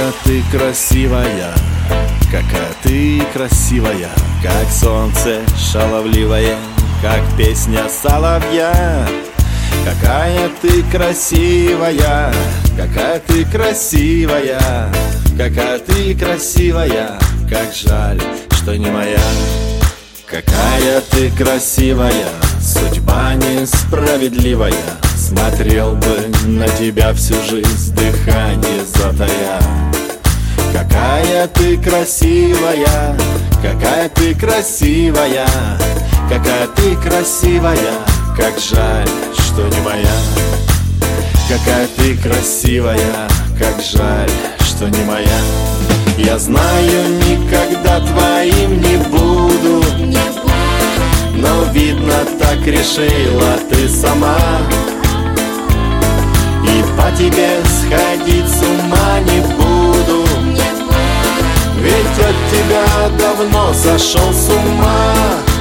Какая ты красивая, какая ты красивая, как солнце шаловливое, как песня соловья. Какая ты красивая, какая ты красивая, какая ты красивая, как жаль, что не моя. Какая ты красивая, судьба несправедливая, смотрел бы на тебя всю жизнь, дыхание затая. Какая ты красивая, какая ты красивая, какая ты красивая, как жаль, что не моя. Какая ты красивая, как жаль, что не моя. Я знаю, никогда твоим не буду, но видно, так решила ты сама. И по тебе сходить с ума не буду, ведь от тебя давно сошел с ума.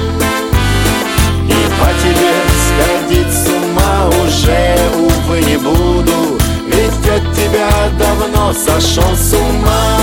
И по тебе сходить с ума уже, увы, не буду, ведь от тебя давно сошел с ума.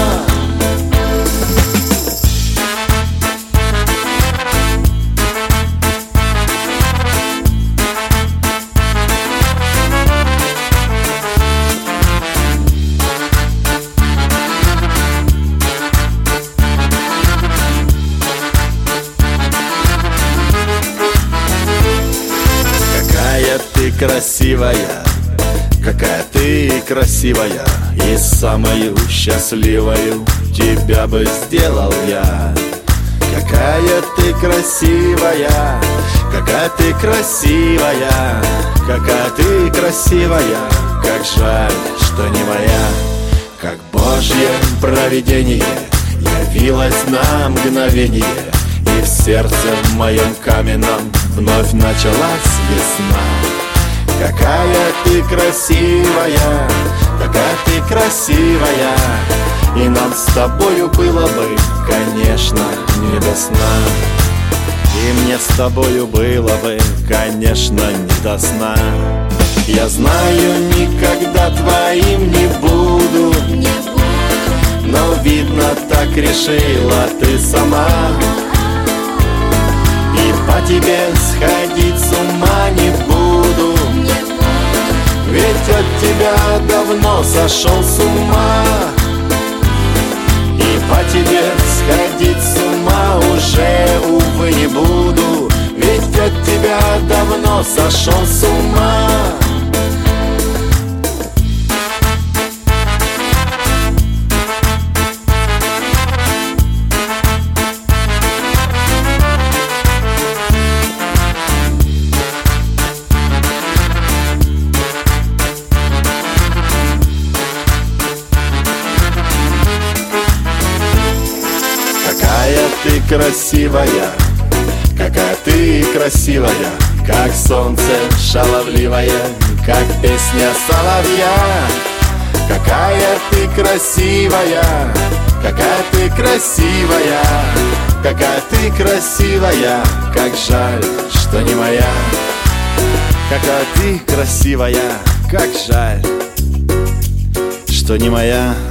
Красивая, какая ты красивая, и самую счастливую тебя бы сделал я. Какая ты красивая, какая ты красивая, какая ты красивая, как жаль, что не моя. Как Божье провидение явилось на мгновение, и в сердце моем каменном вновь началась весна. Какая ты красивая, какая ты красивая, и нам с тобою было бы, конечно, не до сна. И мне с тобою было бы, конечно, не до сна. Я знаю, никогда твоим не буду, но видно, так решила ты сама. И по тебе сходить с ума не буду, ведь от тебя давно сошел с ума. И по тебе сходить с ума уже, увы, не буду, ведь от тебя давно сошел с ума. Какая ты красивая, какая ты красивая, как солнце шаловливое, как песня соловья. Какая ты красивая, какая ты красивая, какая ты красивая, как жаль, что не моя. Какая ты красивая, как жаль, что не моя.